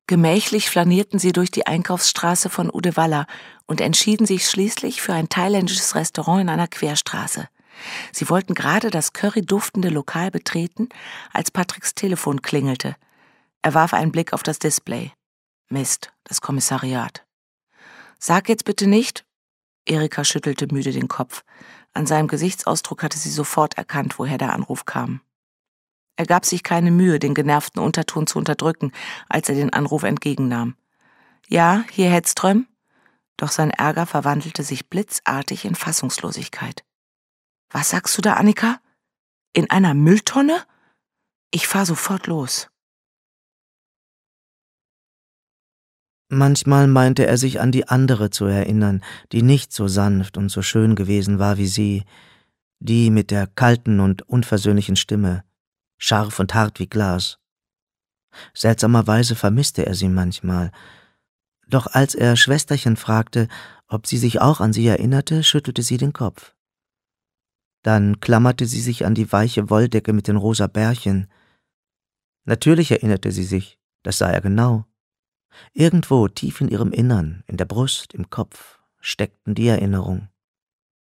Gemächlich flanierten sie durch die Einkaufsstraße von Uddevalla und entschieden sich schließlich für ein thailändisches Restaurant in einer Querstraße. Sie wollten gerade das curryduftende Lokal betreten, als Patricks Telefon klingelte. Er warf einen Blick auf das Display. Mist, das Kommissariat. »Sag jetzt bitte nicht«, Erika schüttelte müde den Kopf. An seinem Gesichtsausdruck hatte sie sofort erkannt, woher der Anruf kam. Er gab sich keine Mühe, den genervten Unterton zu unterdrücken, als er den Anruf entgegennahm. »Ja, hier Hedström?« Doch sein Ärger verwandelte sich blitzartig in Fassungslosigkeit. »Was sagst du da, Annika? In einer Mülltonne? Ich fahr sofort los.« Manchmal meinte er sich an die andere zu erinnern, die nicht so sanft und so schön gewesen war wie sie, die mit der kalten und unversöhnlichen Stimme, scharf und hart wie Glas. Seltsamerweise vermisste er sie manchmal, doch als er Schwesterchen fragte, ob sie sich auch an sie erinnerte, schüttelte sie den Kopf. Dann klammerte sie sich an die weiche Wolldecke mit den rosa Bärchen. Natürlich erinnerte sie sich, das sah er genau. Irgendwo tief in ihrem Innern, in der Brust, im Kopf, steckten die Erinnerungen.